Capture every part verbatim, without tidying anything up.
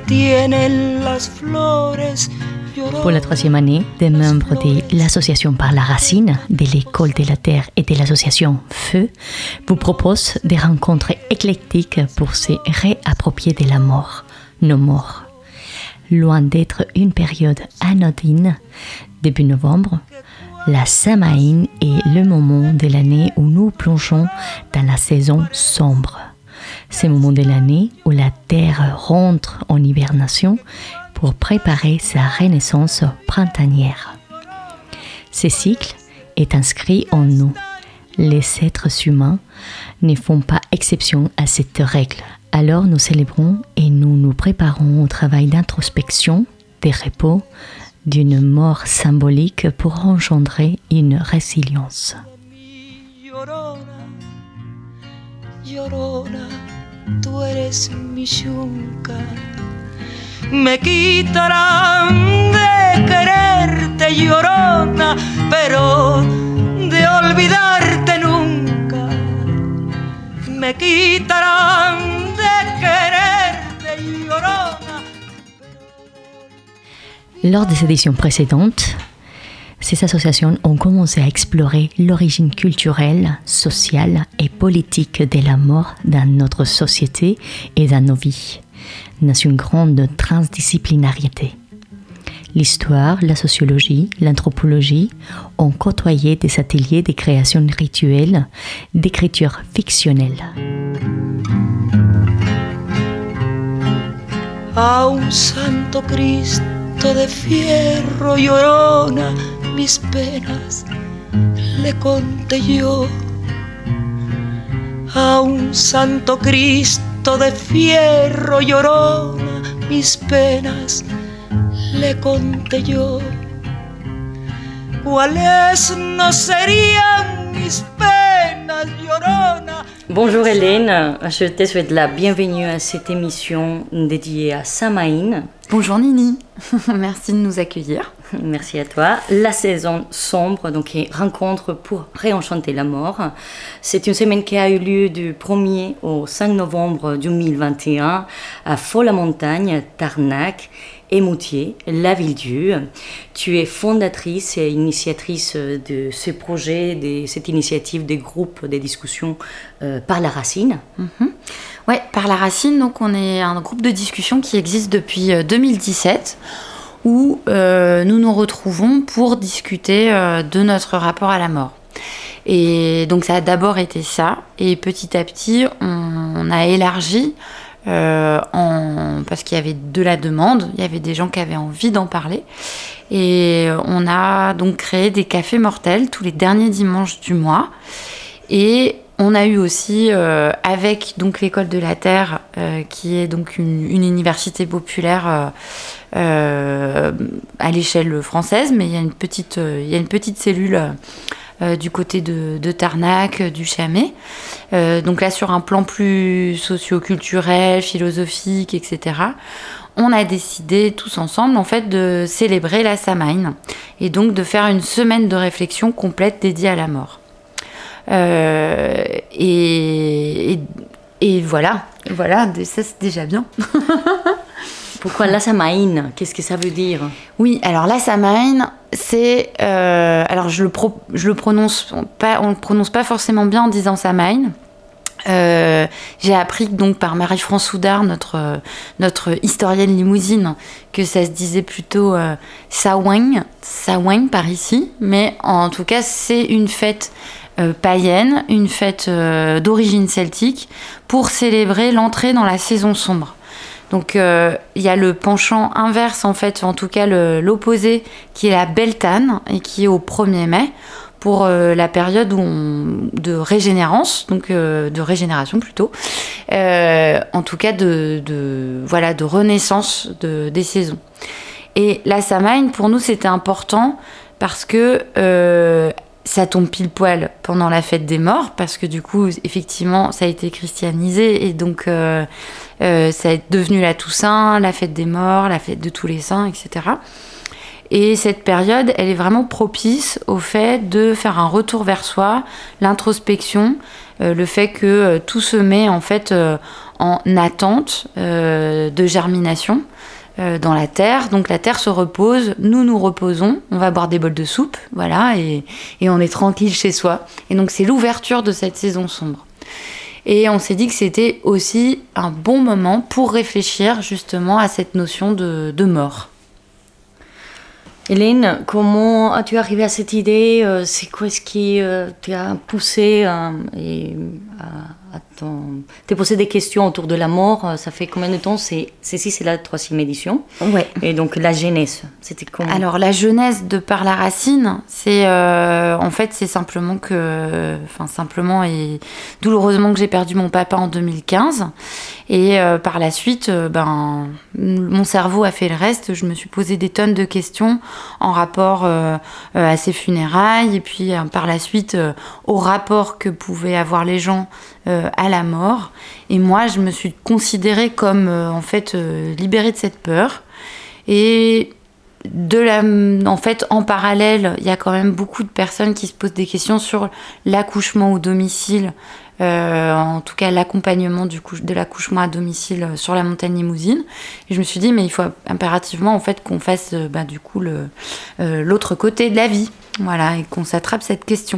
Pour la troisième année, des membres de l'association Par la Racine, de l'École de la Terre et de l'association Feu vous proposent des rencontres éclectiques pour se réapproprier de la mort, nos morts. Loin d'être une période anodine, début novembre, la Samhain est le moment de l'année où nous plongeons dans la saison sombre. C'est le moment de l'année où la Terre rentre en hibernation pour préparer sa renaissance printanière. Ce cycle est inscrit en nous. Les êtres humains ne font pas exception à cette règle. Alors nous célébrons et nous nous préparons au travail d'introspection, de repos, d'une mort symbolique pour engendrer une résilience. Llorona, tú eres mi yunca. Me quitarán de quererte, llorona, pero de olvidarte nunca. Me quitarán de quererte, llorona. Lors des éditions précédentes, ces associations ont commencé à explorer l'origine culturelle, sociale et politique de la mort dans notre société et dans nos vies, dans une grande transdisciplinarité. L'histoire, la sociologie, l'anthropologie ont côtoyé des ateliers de création rituelle, d'écriture fictionnelle. A un santo Cristo de fierro, llorona, mis penas le conté yo. A un santo Cristo de fierro, llorona, mis penas le conté yo. ¿Cuáles no serían mis penas, llorona? Bonjour Hélène, je te souhaite la bienvenue à cette émission dédiée à Samhain. Bonjour Nini, merci de nous accueillir. Merci à toi. La saison sombre, donc rencontre pour réenchanter la mort. C'est une semaine qui a eu lieu du premier au cinq novembre deux mille vingt et un à Faux-la-Montagne, Tarnac, Émoutier, la Ville-Dieu. Tu es fondatrice et initiatrice de ce projet, de cette initiative des groupes de discussion euh, Par la Racine. Mm-hmm. Ouais, Par la Racine, donc on est un groupe de discussion qui existe depuis deux mille dix-sept, où euh, nous nous retrouvons pour discuter euh, de notre rapport à la mort. Et donc ça a d'abord été ça, et petit à petit on, on a élargi euh, en, parce qu'il y avait de la demande, il y avait des gens qui avaient envie d'en parler, et on a donc créé des cafés mortels tous les derniers dimanches du mois, et on a eu aussi, euh, avec donc l'École de la Terre, euh, qui est donc une, une université populaire euh, euh, à l'échelle française, mais il y a une petite, euh, il y a une petite cellule euh, du côté de, de Tarnac, du Châmet. Euh, donc là, sur un plan plus socio-culturel, philosophique, et cetera, on a décidé tous ensemble, en fait, de célébrer la Samhain et donc de faire une semaine de réflexion complète dédiée à la mort. Euh, et, et, et voilà, voilà, ça c'est déjà bien. Pourquoi la Samhain? Qu'est-ce que ça veut dire? Oui, alors la Samhain, c'est, euh, alors je le, pro, je le prononce pas, on le prononce pas forcément bien en disant Samhain. Euh, j'ai appris donc par Marie-France Soudard, notre, notre historienne limousine, que ça se disait plutôt euh, Samhain, Samhain par ici, mais en tout cas c'est une fête Euh, païenne, une fête euh, d'origine celtique pour célébrer l'entrée dans la saison sombre. Donc il euh, y a le penchant inverse, en fait, en tout cas le, l'opposé, qui est la Beltane et qui est au premier mai pour euh, la période où on, de régénérance, donc euh, de régénération plutôt, euh, en tout cas de, de, voilà, de renaissance de, des saisons. Et la Samhain, pour nous, c'était important parce que euh, ça tombe pile poil pendant la fête des morts, parce que du coup, effectivement, ça a été christianisé, et donc euh, euh, ça est devenu la Toussaint, la fête des morts, la fête de tous les saints, et cetera. Et cette période, elle est vraiment propice au fait de faire un retour vers soi, l'introspection, euh, le fait que euh, tout se met en fait euh, en attente euh, de germination euh, dans la terre. Donc la terre se repose, nous nous reposons, on va boire des bols de soupe, voilà, et, et on est tranquille chez soi. Et donc c'est l'ouverture de cette saison sombre. Et on s'est dit que c'était aussi un bon moment pour réfléchir justement à cette notion de, de mort. Hélène, comment as-tu arrivé à cette idée? C'est quoi ce qui euh, t'a poussé euh, et, à, à ton... t'es posé des questions autour de la mort? Ça fait combien de temps? C'est, ceci, c'est la troisième édition. Ouais. Et donc la genèse, c'était comment? Alors la genèse de Par la racine, c'est euh, en fait c'est simplement que, enfin simplement et douloureusement que j'ai perdu mon papa en deux mille quinze. Et euh, par la suite, euh, ben, mon cerveau a fait le reste. Je me suis posé des tonnes de questions en rapport euh, euh, à ces funérailles et puis euh, par la suite euh, au rapport que pouvaient avoir les gens euh, à la mort. Et moi, je me suis considérée comme euh, en fait euh, libérée de cette peur. Et de la, en fait, en parallèle, il y a quand même beaucoup de personnes qui se posent des questions sur l'accouchement au domicile. Euh, en tout cas l'accompagnement du coup, de l'accouchement à domicile sur la montagne Limousine. Et je me suis dit mais il faut impérativement en fait qu'on fasse bah, du coup le, euh, l'autre côté de la vie, voilà, et qu'on s'attrape cette question.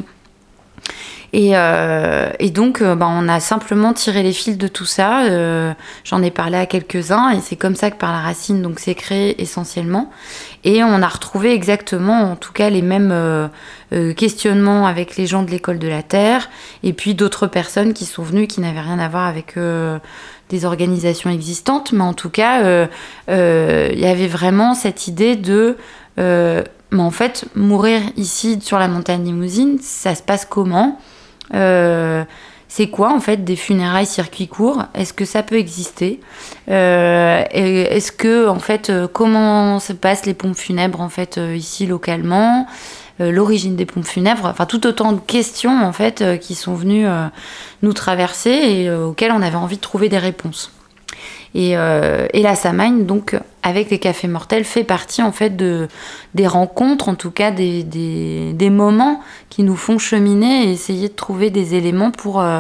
Et, euh, et donc euh, bah, on a simplement tiré les fils de tout ça. Euh, j'en ai parlé à quelques-uns et c'est comme ça que Par la racine donc c'est créé essentiellement. Et on a retrouvé exactement en tout cas les mêmes euh, euh, questionnements avec les gens de l'école de la Terre et puis d'autres personnes qui sont venues qui n'avaient rien à voir avec euh, des organisations existantes, mais en tout cas il euh, euh, y avait vraiment cette idée de euh, mais en fait mourir ici sur la montagne Limousine, ça se passe comment? Euh, c'est quoi en fait des funérailles circuit court? Est-ce que ça peut exister? euh, Est-ce que en fait euh, comment se passent les pompes funèbres en fait euh, ici localement? euh, L'origine des pompes funèbres, enfin tout autant de questions en fait euh, qui sont venues euh, nous traverser et euh, auxquelles on avait envie de trouver des réponses. Et, euh, et la Samhain, donc, avec les Cafés Mortels, fait partie, en fait, de, des rencontres, en tout cas, des, des, des moments qui nous font cheminer et essayer de trouver des éléments pour euh,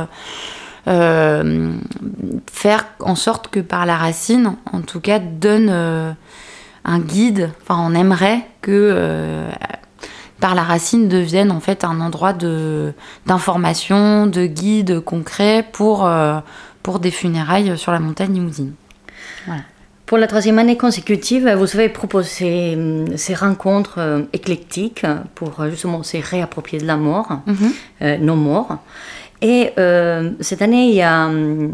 euh, faire en sorte que Par la racine, en tout cas, donne euh, un guide. Enfin, on aimerait que euh, Par la racine devienne, en fait, un endroit de, d'information, de guide concret pour... Euh, pour des funérailles sur la montagne Limousine. Voilà. Pour la troisième année consécutive, vous avez proposé ces rencontres euh, éclectiques pour justement se réapproprier de la mort, mm-hmm. euh, nos morts. Et euh, cette année, il y a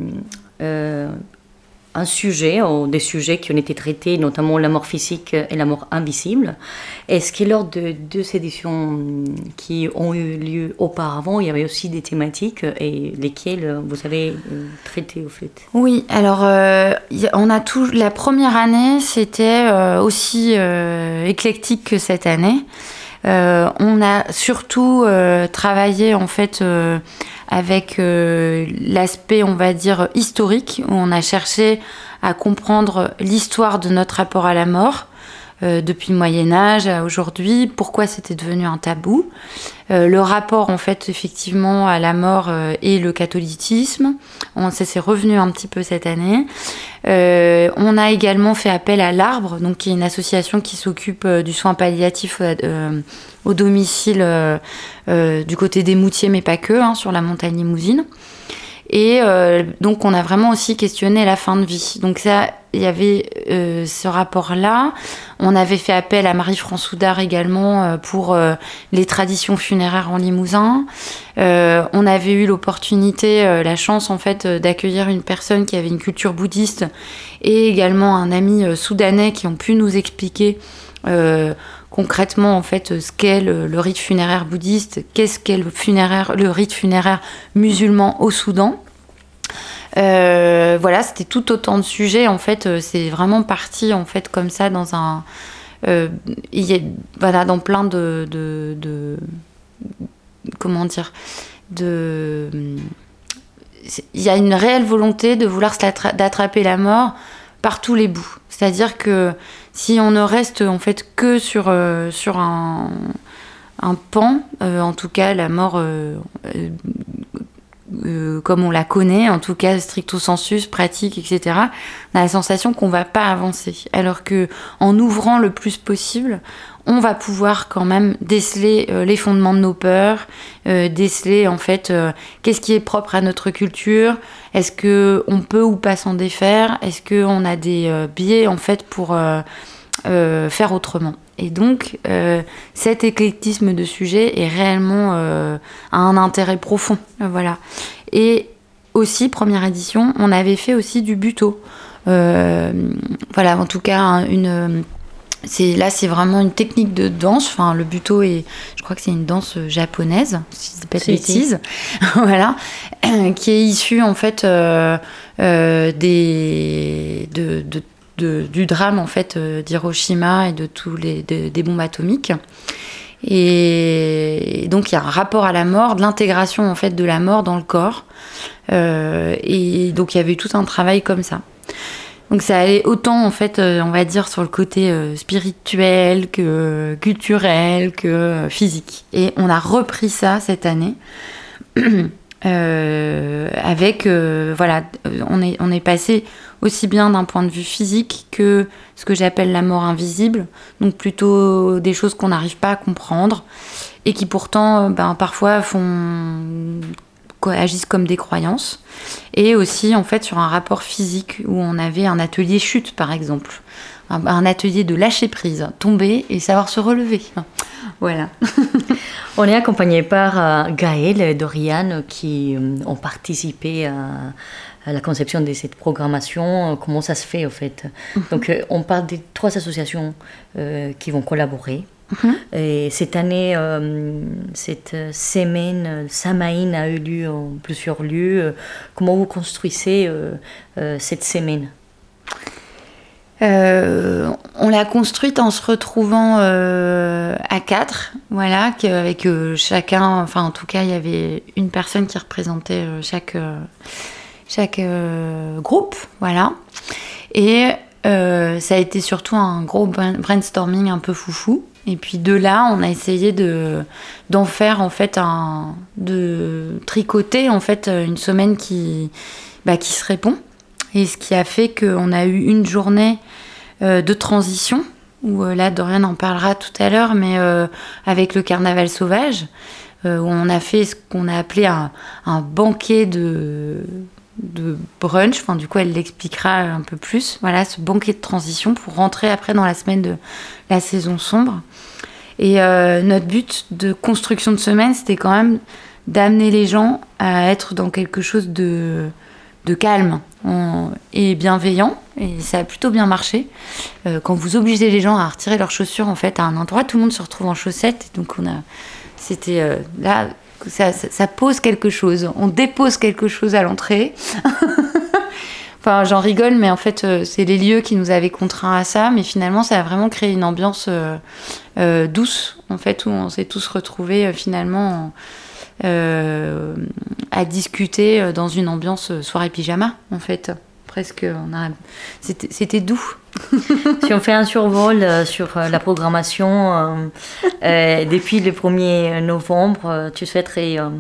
euh, un sujet, ou des sujets qui ont été traités, notamment la mort physique et la mort invisible. Est-ce que lors de deux éditions qui ont eu lieu auparavant, il y avait aussi des thématiques et lesquelles vous avez traité au fait? Oui, alors euh, on a tout, la première année, c'était euh, aussi euh, éclectique que cette année. Euh, on a surtout euh, travaillé en fait euh, avec euh, l'aspect, on va dire, historique, où on a cherché à comprendre l'histoire de notre rapport à la mort, euh, depuis le Moyen-Âge à aujourd'hui, pourquoi c'était devenu un tabou, euh, le rapport, en fait, effectivement, à la mort euh, et le catholicisme. On, ça s'est revenu un petit peu cette année. Euh, on a également fait appel à l'Arbre, donc, qui est une association qui s'occupe euh, du soin palliatif euh, au domicile euh, euh, du côté des Moutiers, mais pas que, hein, sur la montagne Limousine. Et euh, donc, on a vraiment aussi questionné la fin de vie. Donc ça, il y avait euh, ce rapport-là. On avait fait appel à Marie-France Oudard également euh, pour euh, les traditions funéraires en Limousin. Euh, on avait eu l'opportunité, euh, la chance en fait, euh, d'accueillir une personne qui avait une culture bouddhiste et également un ami euh, soudanais qui ont pu nous expliquer euh, concrètement en fait ce qu'est le, le rite funéraire bouddhiste, qu'est-ce qu'est le, funéraire, le rite funéraire musulman au Soudan. Euh, voilà, c'était tout autant de sujets. En fait, c'est vraiment parti en fait comme ça dans un, euh, il y a, voilà, dans plein de, de, de comment dire, de, il y a une réelle volonté de vouloir d'attraper la mort par tous les bouts. C'est-à-dire que si on ne reste en fait que sur euh, sur un un pan, euh, en tout cas la mort. Euh, euh, euh, comme on la connaît, en tout cas stricto sensus, pratique, et cetera, on a la sensation qu'on va pas avancer. Alors que en ouvrant le plus possible, on va pouvoir quand même déceler euh, les fondements de nos peurs, euh, déceler en fait euh, qu'est-ce qui est propre à notre culture, est-ce que on peut ou pas s'en défaire, est-ce que on a des euh, biais en fait pour euh, euh, faire autrement. Et donc euh, cet éclectisme de sujets est réellement euh, a un intérêt profond, euh, voilà. Et aussi première édition, on avait fait aussi du buto, euh, voilà, en tout cas une C'est, là, c'est vraiment une technique de danse. Enfin, le buto, est, je crois que c'est une danse japonaise, si je dis pas de bêtises, voilà, qui est issue en fait euh, euh, des, de, de, de, du drame en fait euh, d'Hiroshima et de tous les de, des bombes atomiques. Et donc, il y a un rapport à la mort, de l'intégration en fait de la mort dans le corps. Euh, et donc, il y avait tout un travail comme ça. Donc ça allait autant, en fait, euh, on va dire, sur le côté euh, spirituel que euh, culturel, que euh, physique. Et on a repris ça cette année euh, avec, euh, voilà, on est, on est passé aussi bien d'un point de vue physique que ce que j'appelle la mort invisible, donc plutôt des choses qu'on n'arrive pas à comprendre et qui pourtant, ben, parfois font... agissent comme des croyances, et aussi en fait sur un rapport physique où on avait un atelier chute par exemple, un, un atelier de lâcher prise, tomber et savoir se relever. Voilà. On est accompagné par euh, Gaël et Doriane qui euh, ont participé à, à la conception de cette programmation. Comment ça se fait en fait? Mm-hmm. Donc euh, on parle des trois associations euh, qui vont collaborer. Mmh. Et cette année, euh, cette semaine, Samaïn a eu lieu en plusieurs lieux. Comment vous construisez euh, euh, cette semaine? euh, On l'a construite en se retrouvant euh, à quatre, voilà, avec euh, chacun, enfin en tout cas, il y avait une personne qui représentait euh, chaque, euh, chaque euh, groupe, voilà. Et euh, ça a été surtout un gros brainstorming un peu foufou. Et puis de là, on a essayé de, d'en faire en fait un, de tricoter en fait une semaine qui, bah, qui se répond. Et ce qui a fait qu'on a eu une journée euh, de transition, où euh, là Dorian en parlera tout à l'heure, mais euh, avec le carnaval sauvage, euh, où on a fait ce qu'on a appelé un, un banquet de... de brunch, enfin du coup elle l'expliquera un peu plus, voilà, ce banquet de transition pour rentrer après dans la semaine de la saison sombre. Et euh, notre but de construction de semaine, c'était quand même d'amener les gens à être dans quelque chose de, de calme on, et bienveillant, et ça a plutôt bien marché. Euh, quand vous obligez les gens à retirer leurs chaussures en fait à un endroit, tout le monde se retrouve en chaussettes, et donc on a, c'était euh, là Ça, ça, ça pose quelque chose, on dépose quelque chose à l'entrée. Enfin, j'en rigole, mais en fait, euh, c'est les lieux qui nous avaient contraints à ça, mais finalement, ça a vraiment créé une ambiance euh, euh, douce, en fait, où on s'est tous retrouvés euh, finalement euh, à discuter dans une ambiance soirée pyjama, en fait. Presque, on a... c'était, c'était doux. Si on fait un survol euh, sur euh, la programmation, euh, euh, depuis le premier novembre, euh, tu souhaiterais euh,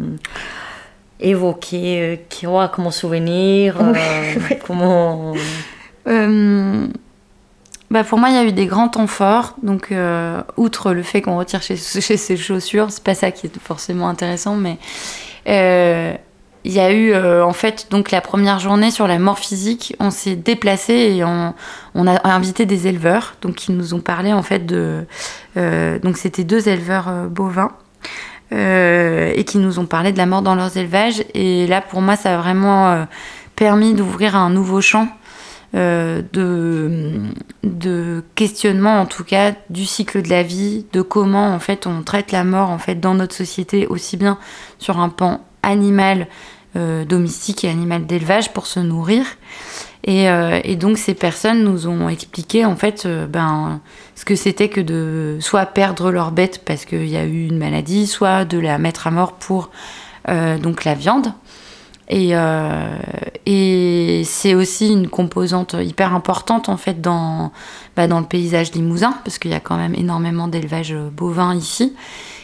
évoquer euh, qui aura comme souvenir, euh, oui. comment... Euh, bah pour moi, il y a eu des grands temps forts. Donc, euh, outre le fait qu'on retire chez, chez ses chaussures, c'est pas ça qui est forcément intéressant, mais... Euh, il y a eu euh, en fait donc la première journée sur la mort physique, on s'est déplacé et on, on a invité des éleveurs donc qui nous ont parlé en fait de euh, donc c'était deux éleveurs euh, bovins euh, et qui nous ont parlé de la mort dans leurs élevages, et là pour moi ça a vraiment euh, permis d'ouvrir un nouveau champ euh, de de questionnement en tout cas du cycle de la vie, de comment en fait on traite la mort en fait dans notre société, aussi bien sur un pan animal euh, domestique et animal d'élevage pour se nourrir, et, euh, et donc ces personnes nous ont expliqué en fait euh, ben, ce que c'était que de soit perdre leur bête parce qu'il y a eu une maladie, soit de la mettre à mort pour euh, donc la viande, et, euh, et c'est aussi une composante hyper importante en fait dans, bah, dans le paysage limousin, parce qu'il y a quand même énormément d'élevage bovin ici.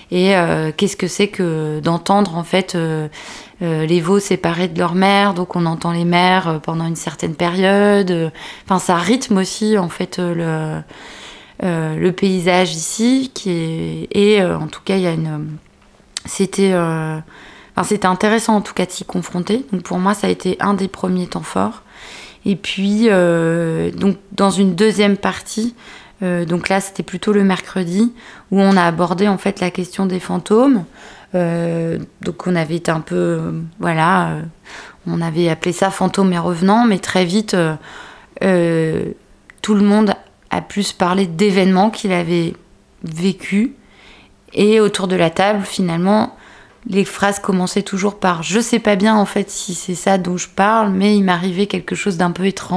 Et euh, qu'est-ce que c'est que d'entendre en fait euh, euh, les veaux séparés de leur mère, donc on entend les mères euh, pendant une certaine période. Enfin, ça rythme aussi en fait euh, le, euh, le paysage ici, qui est, et euh, en tout cas il y a une, c'était, euh, enfin, c'était intéressant en tout cas de s'y confronter. Donc pour moi ça a été un des premiers temps forts. Et puis euh, donc dans une deuxième partie. Euh, donc là, c'était plutôt le mercredi où on a abordé en fait la question des fantômes. Euh, donc on avait été un peu, euh, voilà, euh, on avait appelé ça fantômes et revenants, mais très vite, euh, euh, tout le monde a plus parlé d'événements qu'il avait vécus. Et autour de la table, finalement, les phrases commençaient toujours par « je sais pas bien en fait si c'est ça dont je parle, mais il m'arrivait quelque chose d'un peu étrange ».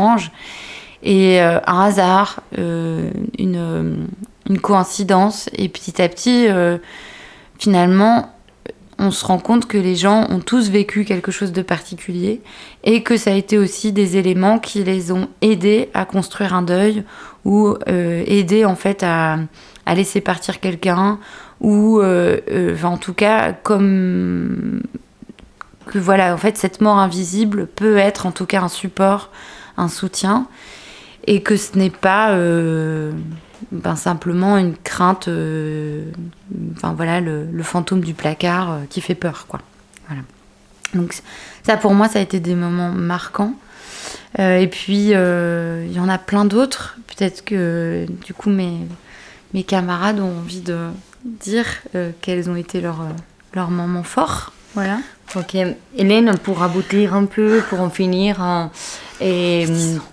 Et euh, un hasard, euh, une, une coïncidence. Et petit à petit, euh, finalement, on se rend compte que les gens ont tous vécu quelque chose de particulier et que ça a été aussi des éléments qui les ont aidés à construire un deuil ou euh, aidés en fait à, à laisser partir quelqu'un ou euh, euh, en tout cas comme que voilà, en fait, cette mort invisible peut être en tout cas un support, un soutien. Et que ce n'est pas euh, ben simplement une crainte, euh, enfin voilà, le, le fantôme du placard euh, qui fait peur, quoi. Voilà. Donc ça, pour moi, ça a été des moments marquants. Euh, et puis, euh, il y en a plein d'autres. Peut-être que, du coup, mes, mes camarades ont envie de dire euh, quels ont été leurs, leurs moments forts. Voilà. Ok. Hélène, pour aboutir un peu, pour en finir... Hein, et...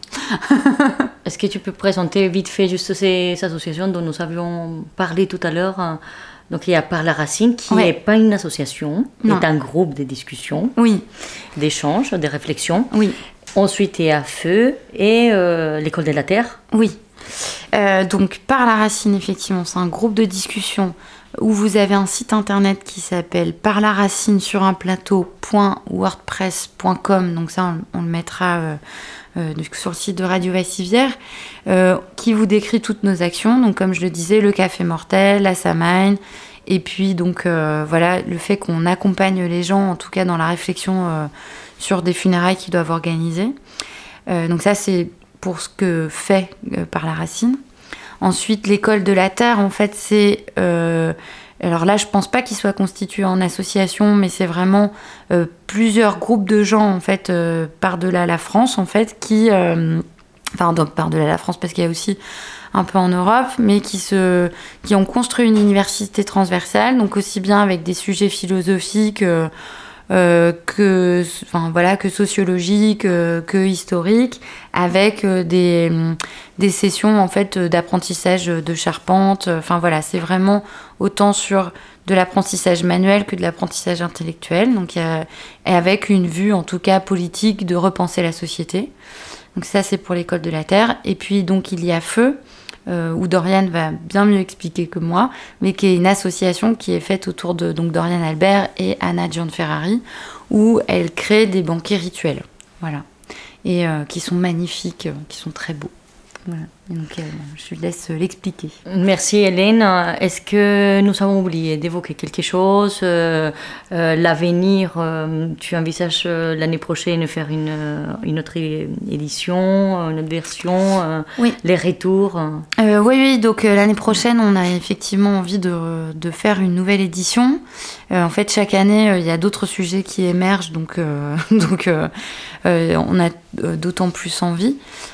Est-ce que tu peux présenter vite fait juste ces associations dont nous avions parlé tout à l'heure? Donc il y a Par la Racine qui n'est ouais. pas une association, c'est un groupe de discussion, oui. d'échanges, de réflexions. Oui. Ensuite il y a Feu et euh, l'École de la Terre. Oui. Euh, donc Par la Racine, effectivement, c'est un groupe de discussion où vous avez un site internet qui s'appelle par la racine sur un plateau point wordpress point com. Donc ça, on, on le mettra euh, euh, sur le site de Radio Vassivière, euh, qui vous décrit toutes nos actions. Donc comme je le disais, le Café Mortel, la Samhain, et puis donc euh, voilà, le fait qu'on accompagne les gens, en tout cas dans la réflexion euh, sur des funérailles qu'ils doivent organiser. Euh, donc ça, c'est pour ce que fait euh, Par la Racine. Ensuite, l'École de la Terre, en fait, c'est... Euh, alors là, je pense pas qu'il soit constitué en association, mais c'est vraiment euh, plusieurs groupes de gens, en fait, euh, par-delà la France, en fait, qui... Euh, enfin, donc, par-delà la France, parce qu'il y a aussi un peu en Europe, mais qui, se, qui ont construit une université transversale, donc aussi bien avec des sujets philosophiques... Euh, Euh, que, enfin, voilà, que sociologique, euh, que historique, avec euh, des, des sessions en fait d'apprentissage de charpente. Enfin voilà, c'est vraiment autant sur de l'apprentissage manuel que de l'apprentissage intellectuel. Donc, y a, et avec une vue en tout cas politique de repenser la société. Donc ça, c'est pour l'École de la Terre. Et puis donc il y a Feu. Euh, où Doriane va bien mieux expliquer que moi, mais qui est une association qui est faite autour de donc, Doriane Albert et Anna Gianferrari, où elle crée des banquets rituels, voilà, et euh, qui sont magnifiques, euh, qui sont très beaux. Voilà. Donc, euh, je lui laisse l'expliquer. Merci Hélène. Est-ce que nous avons oublié d'évoquer quelque chose euh, euh, L'avenir, euh, tu envisages euh, l'année prochaine de faire une, une autre édition, une autre version euh, Oui. Les retours euh, Oui, oui. Donc euh, l'année prochaine, on a effectivement envie de, de faire une nouvelle édition. Euh, en fait, chaque année, il euh, y a d'autres sujets qui émergent, donc, euh, donc euh, euh, on a d'autant plus envie.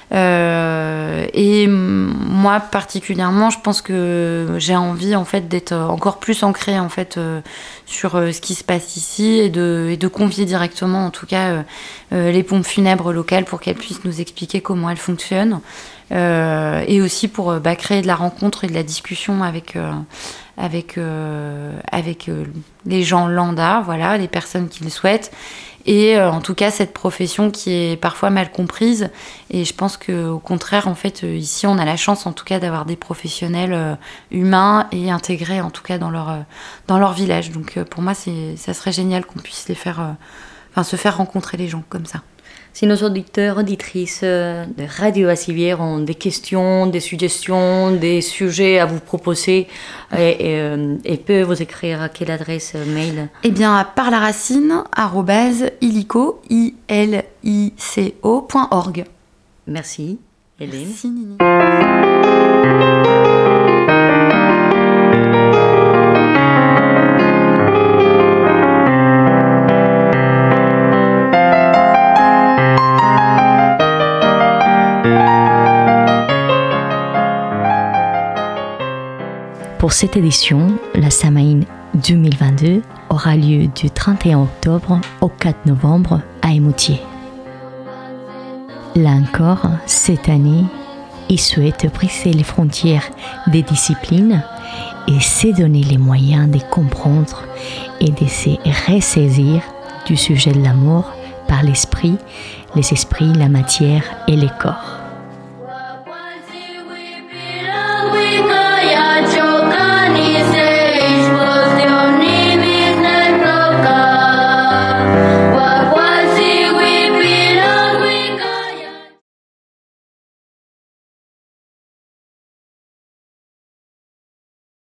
Euh, et moi particulièrement, je pense que j'ai envie en fait d'être encore plus ancrée en fait euh, sur euh, ce qui se passe ici et de, et de convier directement en tout cas euh, euh, les pompes funèbres locales pour qu'elles puissent nous expliquer comment elles fonctionnent euh, et aussi pour euh, bah, créer de la rencontre et de la discussion avec euh, avec euh, avec euh, les gens lambda, voilà, les personnes qui le souhaitent. Et euh, en tout cas, cette profession qui est parfois mal comprise. Et je pense qu'au contraire, en fait, euh, ici, on a la chance, en tout cas, d'avoir des professionnels euh, humains et intégrés, en tout cas, dans leur, euh, dans leur village. Donc, euh, pour moi, c'est, ça serait génial qu'on puisse les faire, euh, enfin, se faire rencontrer les gens comme ça. Si nos auditeurs, auditrices de Radio Bassivière ont des questions, des suggestions, des sujets à vous proposer, et, et, et peuvent vous écrire à quelle adresse mail? Eh bien, à parlaracine arobase ilico, I L I C O point org. Merci, Hélène. Merci, Nini. Pour cette édition, la Samhain deux mille vingt-deux aura lieu du trente et un octobre au quatre novembre à Émoutier. Là encore, cette année, il souhaite briser les frontières des disciplines et se donner les moyens de comprendre et de se ressaisir du sujet de l'amour par l'esprit, les esprits, la matière et les corps.